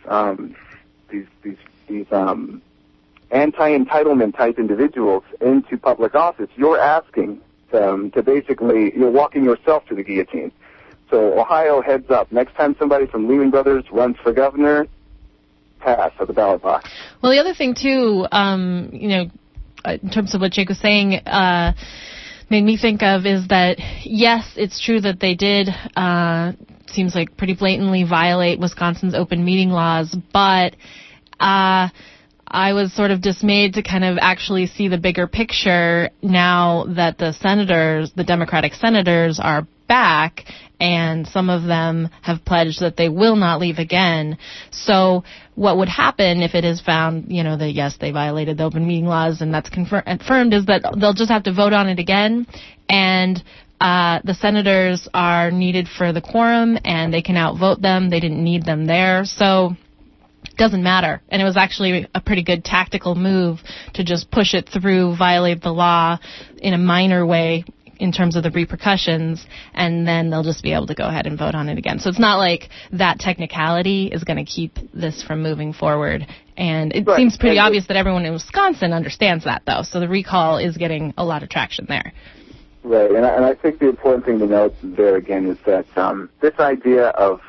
anti-entitlement type individuals into public office, you're asking to basically, you're walking yourself to the guillotine. So Ohio, heads up. Next time somebody from Lehman Brothers runs for governor, pass at the ballot box. Well, the other thing, too, in terms of what Jake was saying, made me think of is that, yes, it's true that they did, seems like pretty blatantly violate Wisconsin's open meeting laws, but I was sort of dismayed to kind of actually see the bigger picture now that the Democratic senators are back, and some of them have pledged that they will not leave again. So what would happen if it is found, that yes, they violated the open meeting laws and that's confirmed, is that they'll just have to vote on it again, and the senators are needed for the quorum, and they can outvote them. They didn't need them there, so it doesn't matter. And it was actually a pretty good tactical move to just push it through, violate the law in a minor way in terms of the repercussions, and then they'll just be able to go ahead and vote on it again. So it's not like that technicality is going to keep this from moving forward. And it seems pretty obvious that everyone in Wisconsin understands that, though. So the recall is getting a lot of traction there. Right, and I think the important thing to note there again is that this idea of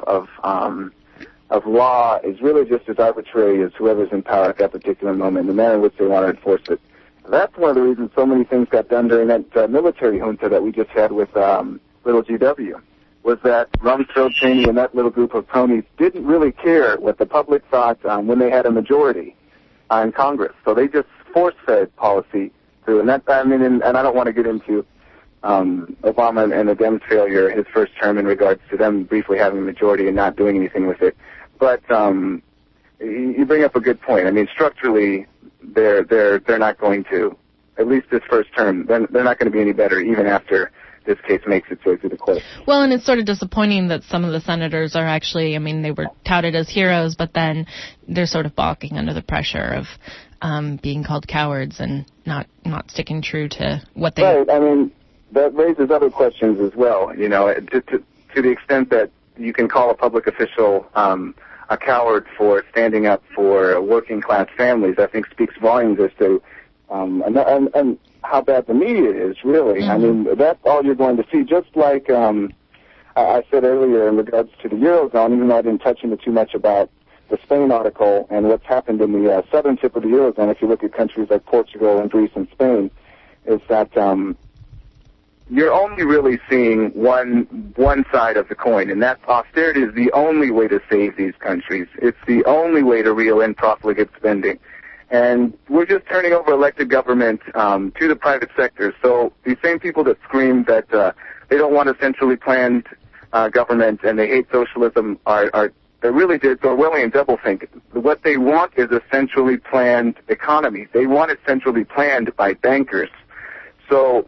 law is really just as arbitrary as whoever's in power at that particular moment, the manner in which they want to enforce it. That's one of the reasons so many things got done during that military junta that we just had with little GW, was that Rumsfeld, Cheney, and that little group of cronies didn't really care what the public thought when they had a majority in Congress. So they just force-fed policy through. And and I don't want to get into Obama and the Dems' failure his first term in regards to them briefly having a majority and not doing anything with it. But you bring up a good point. I mean, structurally, they're not going to, at least this first term, they're not going to be any better even after this case makes its way through the court. Well, and it's sort of disappointing that some of the senators are actually, they were touted as heroes, but then they're sort of balking under the pressure of being called cowards and not sticking true to what they... Right, that raises other questions as well, to the extent that you can call a public official a coward for standing up for working class families, I think speaks volumes as to and how bad the media is, really. Mm-hmm. That's all you're going to see. Just like I said earlier in regards to the Eurozone, even though I didn't touch into too much about the Spain article and what's happened in the southern tip of the Eurozone, if you look at countries like Portugal and Greece and Spain, is that you're only really seeing one side of the coin, and that austerity is the only way to save these countries. It's the only way to reel in profligate spending. And we're just turning over elected government to the private sector. So these same people that scream that they don't want a centrally planned government and they hate socialism are really Orwellian doublethink. What they want is a centrally planned economy. They want it centrally planned by bankers. So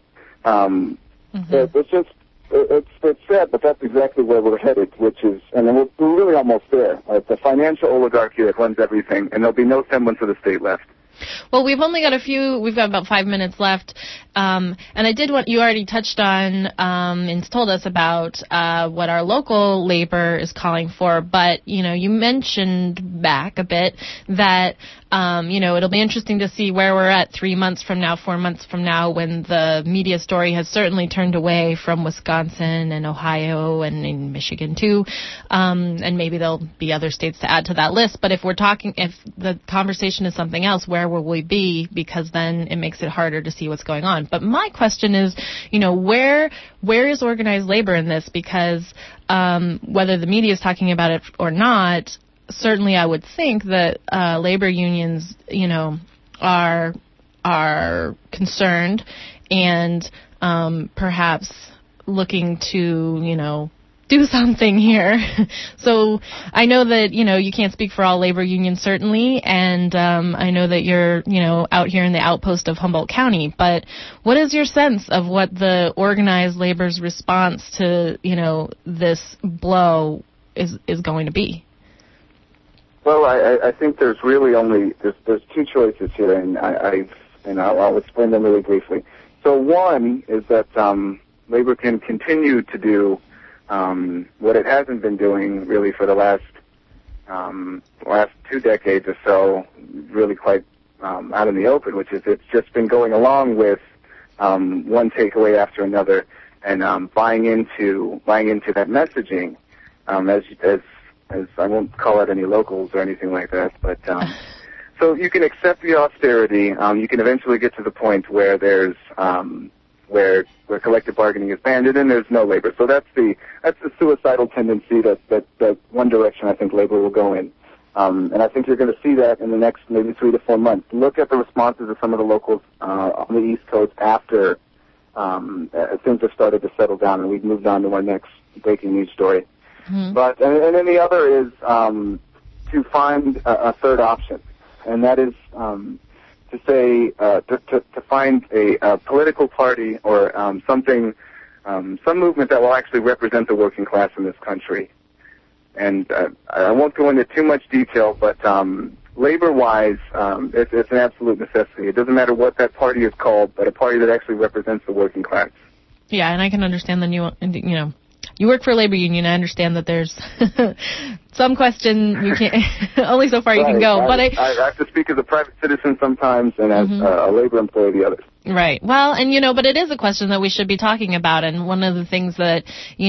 it's sad, but that's exactly where we're headed, which is, and we're really almost there. It's a financial oligarchy that runs everything, and there'll be no semblance of the state left. Well, we've got about 5 minutes left. And I did what you already touched on and told us about what our local labor is calling for. But, you mentioned back a bit that, it'll be interesting to see where we're at 3 months from now, 4 months from now, when the media story has certainly turned away from Wisconsin and Ohio and in Michigan, too. And maybe there'll be other states to add to that list. But if the conversation is something else, where will we be? Because then it makes it harder to see what's going on. But my question is, where is organized labor in this? Because whether the media is talking about it or not, certainly I would think that labor unions, are concerned and perhaps looking to, do something here. So I know that, you can't speak for all labor unions, certainly, and I know that you're, out here in the outpost of Humboldt County, but what is your sense of what the organized labor's response to, this blow is going to be? Well, I think there's really there's two choices here, and I'll explain them really briefly. So one is that labor can continue to do what it hasn't been doing really for the last 2 decades or so, really quite out in the open, which is it's just been going along with one takeaway after another and buying into that messaging as I won't call out any locals or anything like that, but so you can accept the austerity. You can eventually get to the point where there's where collective bargaining is banned, and then there's no labor. So that's the suicidal tendency that one direction I think labor will go in. And I think you're going to see that in the next maybe 3 to 4 months. Look at the responses of some of the locals on the East Coast after things have started to settle down, and we've moved on to our next breaking news story. Mm-hmm. But and then the other is to find a third option, and that is to say to find a political party or something, some movement that will actually represent the working class in this country. And I won't go into too much detail, but labor-wise, it's an absolute necessity. It doesn't matter what that party is called, but a party that actually represents the working class. Yeah, and I can understand the you work for a labor union. I understand that there's some question you can't only so far you can go. But I have to speak as a private citizen sometimes, and as a labor employee the others. Right. Well, and but it is a question that we should be talking about. And one of the things that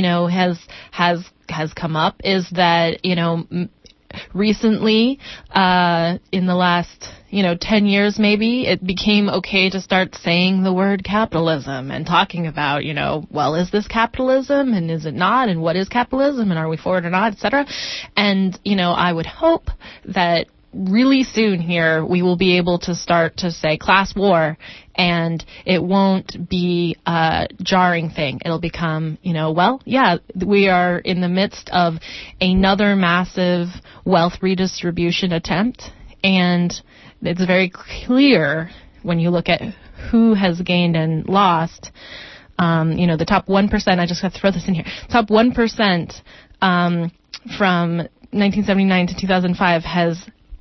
has come up is that recently, in the last 10 years maybe, it became okay to start saying the word capitalism and talking about, well, is this capitalism and is it not, and what is capitalism and are we for it or not, etc. And, I would hope that really soon here we will be able to start to say class war, and it won't be a jarring thing. It'll become, we are in the midst of another massive wealth redistribution attempt, and it's very clear when you look at who has gained and lost. The top 1%, I just have to throw this in here, top 1% from 1979 to 2005 has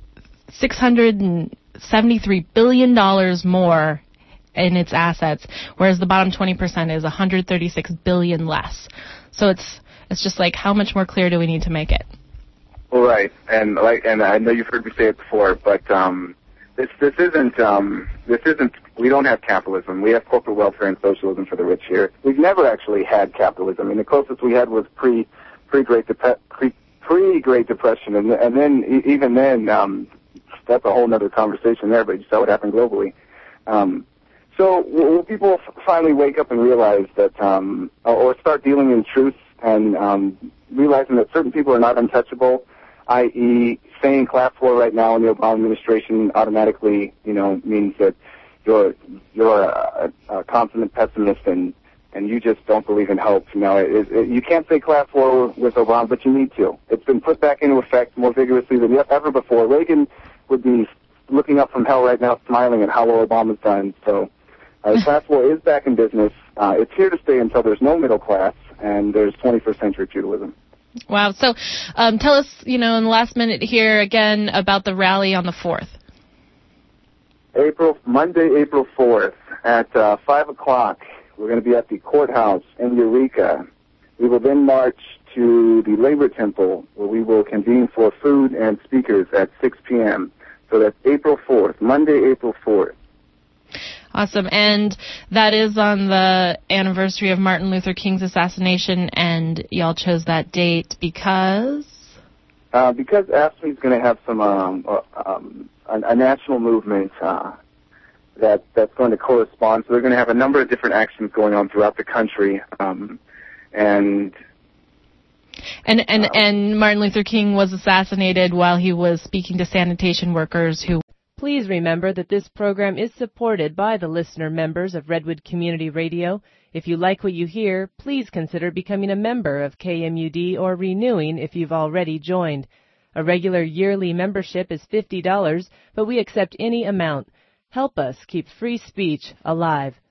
$673 billion more in its assets, whereas the bottom 20% is $136 billion less. So it's just like, how much more clear do we need to make it? Well, right, and I know you've heard me say it before, but this isn't. We don't have capitalism. We have corporate welfare and socialism for the rich here. We've never actually had capitalism. I mean, the closest we had was pre-Great Depression, and then even then. That's a whole other conversation there, but you saw what happened globally. So will people finally wake up and realize that, or start dealing in truth and realizing that certain people are not untouchable, i.e. saying class war right now in the Obama administration automatically, means that you're a consummate pessimist and and you just don't believe in hope. You can't say class war with Obama, but you need to. It's been put back into effect more vigorously than ever before. Reagan would be looking up from hell right now, smiling at how well Obama's done. So the class war is back in business. It's here to stay until there's no middle class and there's 21st century feudalism. Wow. So tell us, in the last minute here again about the rally on the 4th. Monday, April 4th at 5 o'clock. We're going to be at the courthouse in Eureka. We will then march to the Labor Temple, where we will convene for food and speakers at 6 p.m. So that's April 4th, Monday, April 4th. Awesome. And that is on the anniversary of Martin Luther King's assassination, and y'all chose that date because? Because AFSCME is going to have some a national movement that's going to correspond. So they're going to have a number of different actions going on throughout the country, and Martin Luther King was assassinated while he was speaking to sanitation workers who... Please remember that this program is supported by the listener members of Redwood Community Radio. If you like what you hear, please consider becoming a member of KMUD or renewing if you've already joined. A regular yearly membership is $50, but we accept any amount. Help us keep free speech alive.